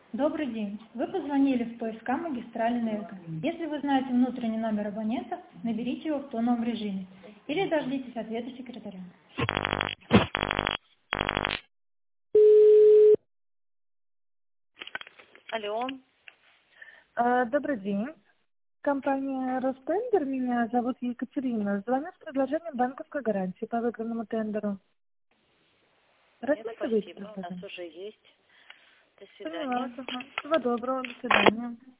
Добрый день. Вы позвонили в ПСК «Магистраль Энерго». Если вы знаете внутренний номер абонента, наберите его в тоновом режиме или дождитесь ответа секретаря. Алло, Добрый день. Компания «Ростендер». Меня зовут Екатерина. Звоню с предложением банковской гарантии по выигранному тендеру. нет, Рассматриваете спасибо, у нас предложение? уже есть. До Поняла. свидания. Ага. Всего доброго. До свидания.